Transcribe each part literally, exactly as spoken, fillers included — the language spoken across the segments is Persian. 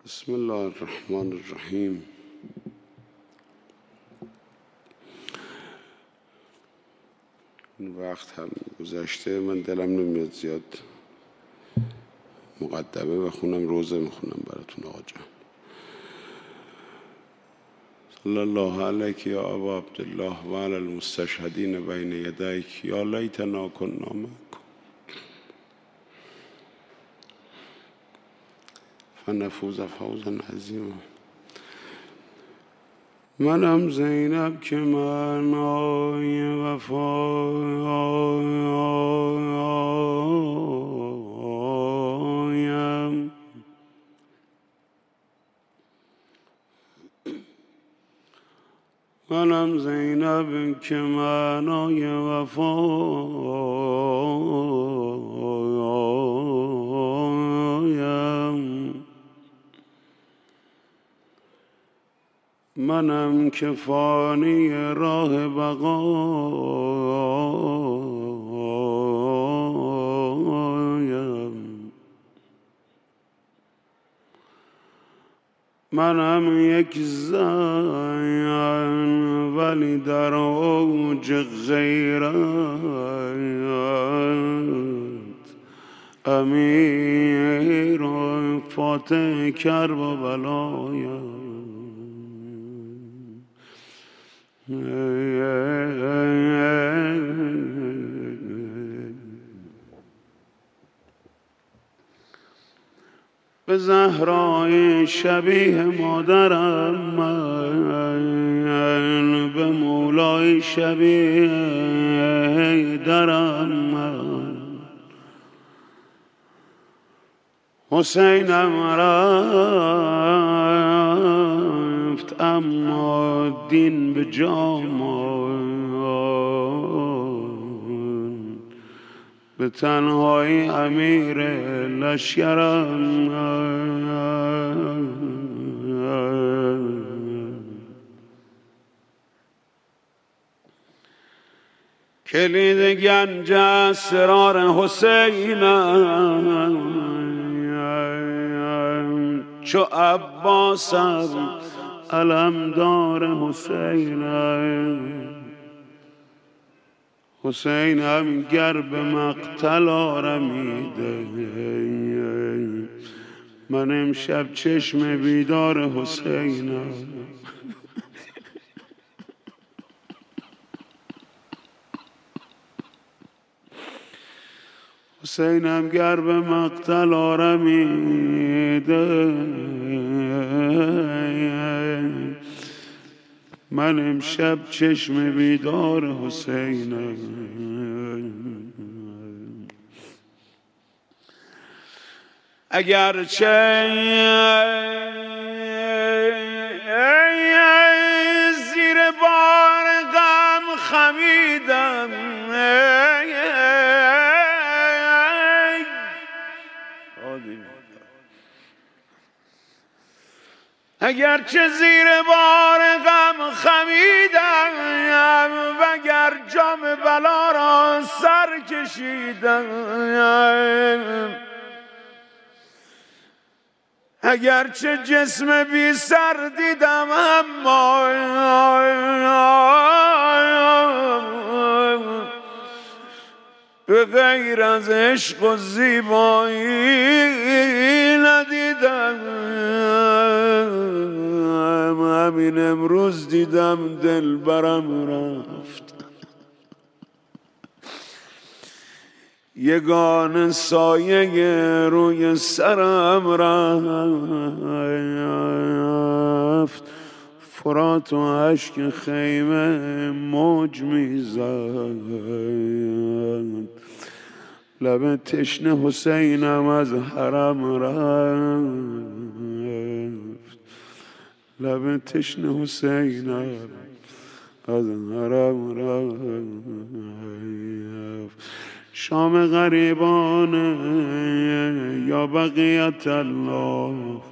بسم الله الرحمن الرحیم. این وقت هم گذشته، من دلم نمیاد زیاد مقدمه بخونم، روزه میخونم براتون آقا جان. صلی الله علیک یا ابا عبدالله و علی المستشهدین بین یدیک یا لیتنا کنا معکم فنفوز فوزا عظیما. منم زینب که معنای وفایم، منم زینب که معنای وفایم، منم که فانی راه بقایم، منم یک زن ولی در اوج غیرت، امیر و فاتح کرب و بلایم. به زهرای شبیه مادرم من، به مولای شبیه درم من، حسینم رفت اما دین به جا ماند، به تنهایی امیر لشکرم. کلید گنج اسرار حسینم، چو عباسم علمدار حسینم. حسینم گر به مقتل آرمیده، من امشب چشم بیدار حسینم. حسینم گر به مقتل آرمیده، من امشب چشم بیدار حسینم. اگرچه زیر بار غم خمیدم، اگرچه زیر بار غم خمیدم، وگر جام بلا را سر کشیدم، اگرچه جسم بی سر دیدم، اما به غیر از عشق و زیبایی ندیدم. همین امروز دیدم دل برم رفت، یگان سایه روی سرم رفت. فرات و اشک خیمه موج میزد، لب تشنه حسینم از حرم رفت، لب تشنه حسینم از حرم رفت. شام غریبان یا بقیت الله،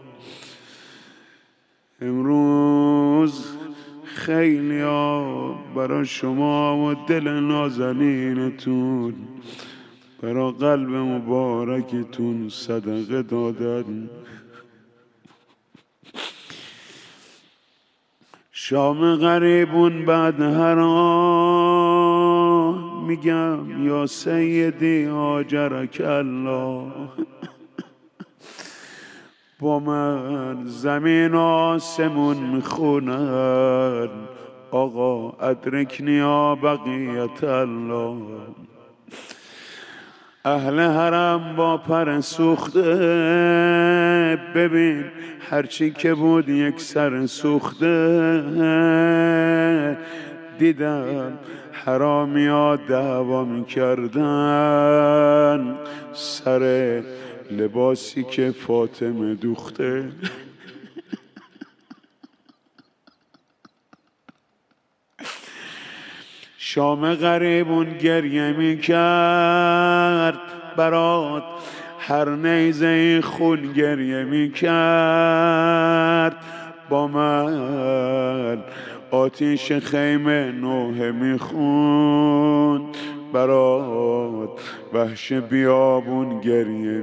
امروز خیلی ها برای شما و دل نازنینتون، برای قلب مبارکتون صدقه دادن. شام غریبون بعد هر آن میگم یا سیدی آجرک الله. با من زمین آسمون میخونن آقا ادرکنی یا بقیت الله. اهل حرم با پر سوخته ببین هرچی که بود یک سر سوخته. دیدم حرامی ها دعوا میکردن سر لباسی که فاطمه دوخته. شام غریبون گریه میکرد برات، هر نیزه خون گریه میکرد با من. آتیش خیمه نوحه میخوند برات، وحش بیابون گریه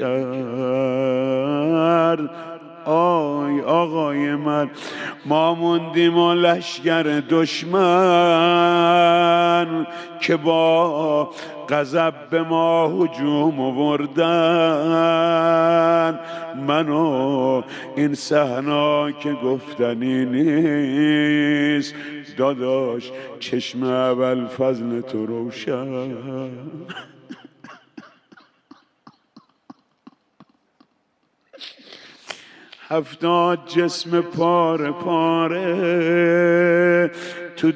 میکرد. آی آقای من ما موندیم و لشگر دشمن که با غضب به ما هجوم آوردن. منو این صحنه که گفتنی نیست داداش، چشم اول فضل تو روشن. هفتاد جسم پاره پاره تو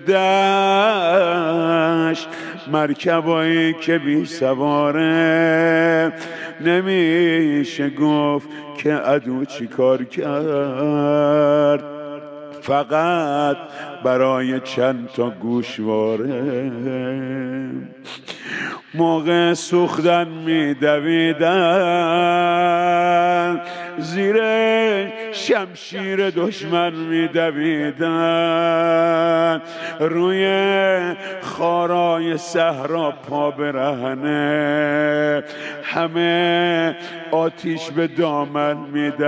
دشت، مرکبایی که بی سواره. نمیشه گفت که عدو چی کار کرد، فقط برای چند تا گوشواره. موقع سوختن میدویدن، زیر شمشیر دشمن میدویدن، روی خارای صحرا پا برهنه، همه آتیش به دامن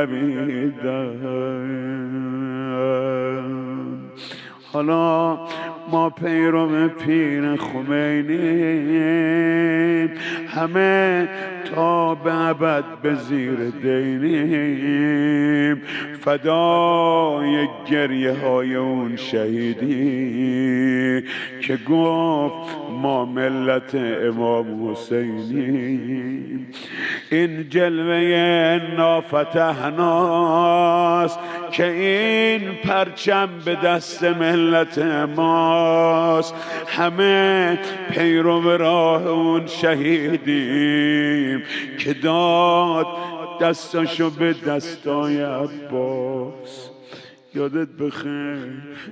میدویدن. حالا ما پیرو پیر خمینیم، همه تا به ابد به زیر دینیم، فدای گریه های اون شهیدی که گفت ما ملت امام حسینیم. این جلوه نافتحناست که این پرچم به دست ملت ماست، همه پیرو راه اون شهیدیم که داد دستاشو به دستای عباس. یادت بخیر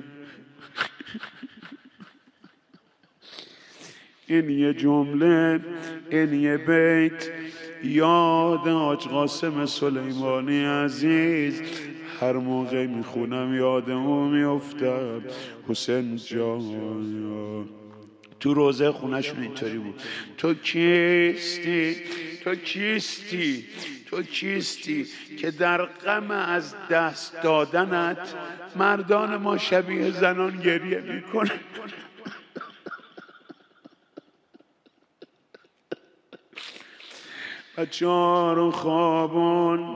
این یه جمله، این یه بیت یاد حاج قاسم سلیمانی عزیز هر موقع میخونم یاد او میافتم. حسین جان تو روزه خونهشون اینطوری بود: تو کیستی تو کیستی تو کیستی که در غم از دست دادنت مردان ما شبیه زنان گریه میکنن. بچه ها رو خوابون.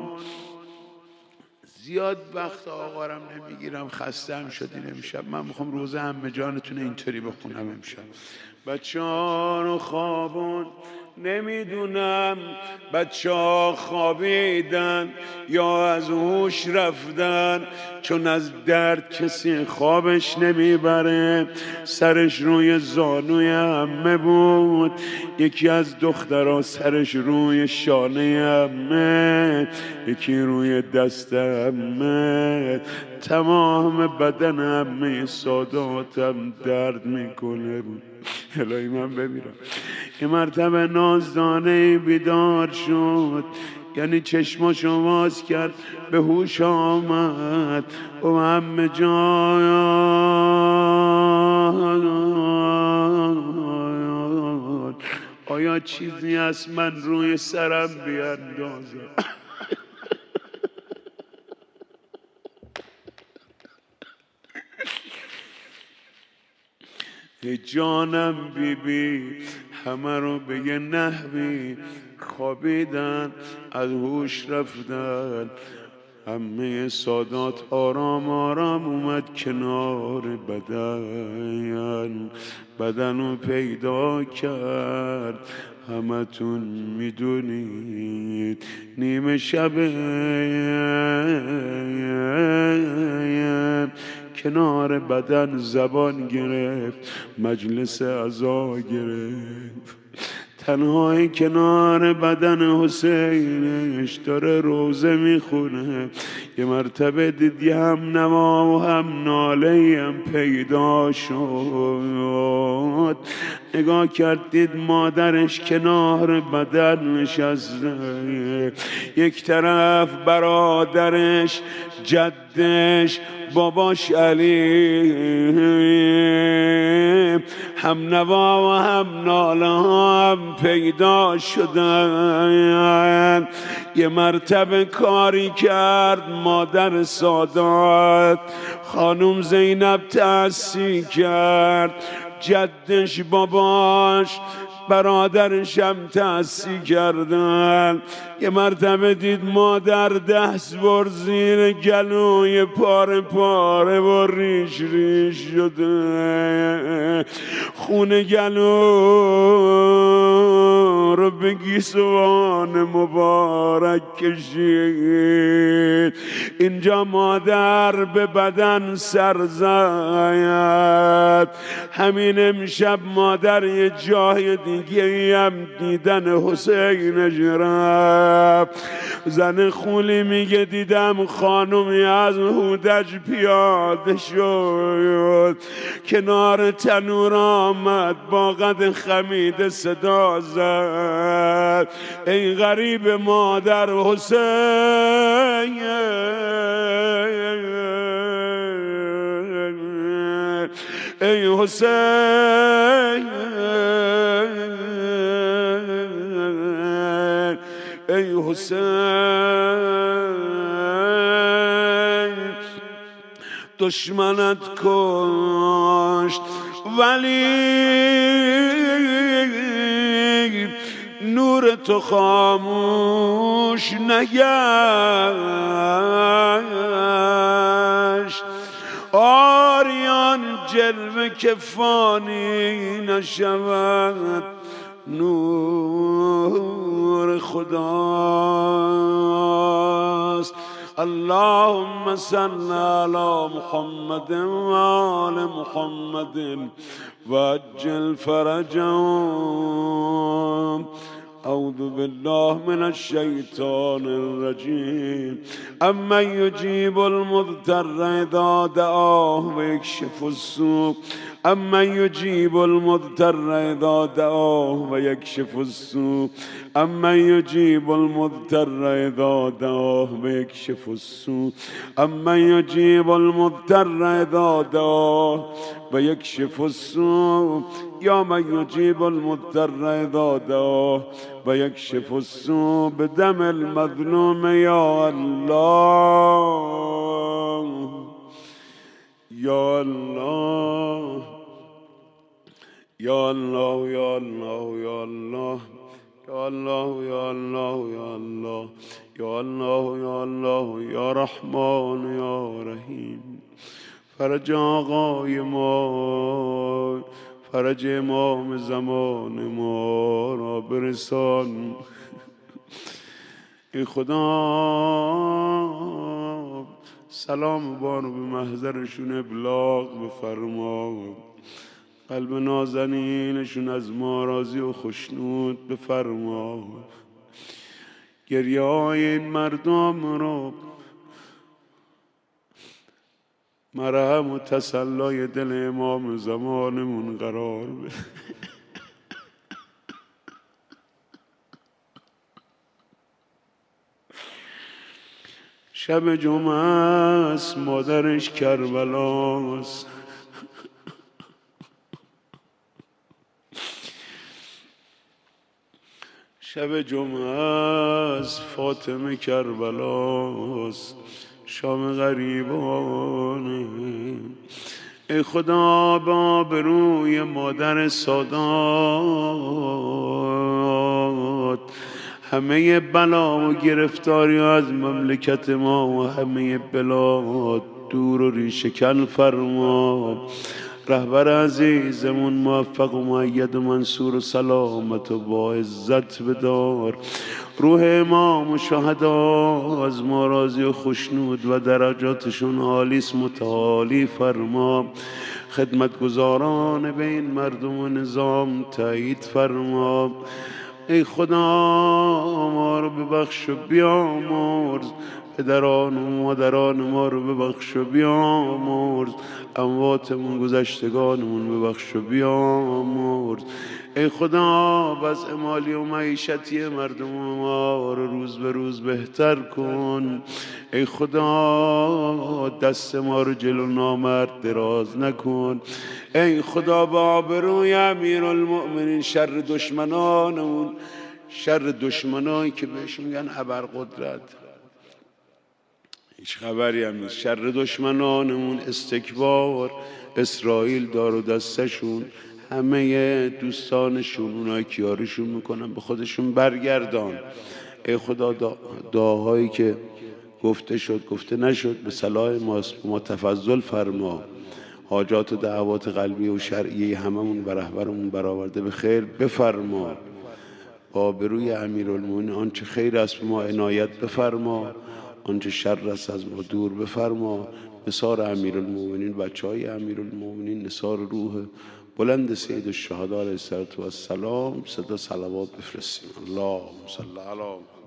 زیاد وقت آقارم نمیگیرم، خستم شدین امشب. من میخوام روزه همه جانتون اینطوری بخونم امشب. بچه ها رو خوابون. نمیدونم بچه ها خوابیدن یا از هوش رفتن، چون از درد کسی خوابش نمیبره. سرش روی زانوی عمه بود، یکی از دخترها سرش روی شانه عمه، یکی روی دست عمه. تمام بدن عمه ساداتم درد میکنه. الهی من بمیرم. یه مرتبه نازدانه بیدار شد، یعنی چشماشو باز کرد، به هوش آمد. او عمه جان آیا چیزی از من روی سرم بیاندازم؟ ای جانم بی بی همه رو به یه نحوی خوابیدن، از هوش رفتن. همه سادات آرام آرام اومد کنار بدن، بدن رو پیدا کرد. همتون میدونید نیمه شب کنار بدن زبان گرفت، مجلس عزا گرفت. تنهایی کنار بدن حسینش داره روزه میخونه. یه مرتبه دیدی هم نوا و هم ناله هم پیدا شد. نگاه کردید مادرش کنار بدن نشسته، یک طرف برادرش جدش باباش علی، هم نوا و هم ناله هم پیدا شدن. یه مرتبه کاری کرد مادر سادات، خانم زینب تأسی کرد، جدش باباش برادرش هم تأسی کردن. یه مرتبه دید مادر دست بر زیر گلوی پاره پاره و ریش ریش شده، خون گلو رو به گیسوان مبارک کشید. اینجا مادر به بدن سر زد. همین امشب مادر یه جای دیگه هم دیدن حسینش رفت. زن خولی میگه دیدم خانمی از هودج پیاده شد، کنار تنور آمد با قد خمیده صدا زد ای غریب مادر حسین، ای حسین، ای حسین. دشمنت کشت ولی نور تو خاموش نگشت. آریان جلوه که فانی نشود، نور خداست. اللهم صل على محمد و آل محمد وعجل فرجهم. أعوذ بالله من الشيطان الرجيم. أمن يجيب المضطر إذا دعاه ويكشف السوء، أمن يجيب المضطر إذا دعاه ويكشف السوء، أمن يجيب المضطر إذا دعاه ويكشف السوء، أمن يجيب المضطر إذا دعاه ويكشف السوء، يا من يجيب المضطر إذا دعاه ويكشف السوء بدم المظلوم. يا الله يا الله يا الله يا الله يا الله يا الله يا الله يا الله يا الله يا الله يا رحمن يا رحيم. فرج آقای ما، فرج امام زمان ما را برسان. ای خدا سلام بانو به محضرشون ابلاغ بفرما، قلب نازنینشون از ما راضی و خشنود بفرما. گریه های این مردم رو مرهم و تسلای دل امام زمانمون قرار بده. شب جمعه است، مادرش کربلاست. شب جمعه است، فاطمه کربلاست. شام غریبانه ای خدا به آبروی مادر سادات همه بلا و گرفتاری از مملکت ما و همه بلاد دور و ریشه کن فرما. رهبر عزیزمون موفق و مؤید و منصور و سلامت و با عزت بدار. روح امام و شهدا از ما راضی و خوشنود و درجاتشون عالیست متعالی فرما. خدمتگزاران به این مردم و نظام تایید فرما. ای خدا ما رو ببخش و بیامرز، پدران و مادران ما رو ببخش و بیامرز، امواتمون گذشتگانمون ببخش و بیامرز. ای خدا وضع مالی و معیشتی مردم ما رو روز به روز بهتر کن. ای خدا دست ما رو جلو نامرد دراز نکن. ای خدا با آبروی امیرالمؤمنین شر دشمنانمون، شر دشمنایی که بهش میگن ابرقدرت، هیچ خبری هم نیست، شر دشمنانمون، استکبار، اسرائیل دار و دستشون، همه دوستانشون، اونایی که یاریشون میکنن به خودشون برگردان. ای خدا دعاهایی که گفته شد گفته نشد به صلاح ماست، ما تفضل فرما. حاجات و دعوات قلبی و شرعی هممون و رهبرمون برآورده به خیر بفرما. با بروی امیرالمومنین آنچه خیر است به ما عنایت بفرما، آنچه شر است از ما دور بفرما. نثار امیرالمومنین، بچه های امیرالمومنین، نثار روح بلند سید الشهدا علیه السلام صدا صلوات بفرستیم. اللهم صل علی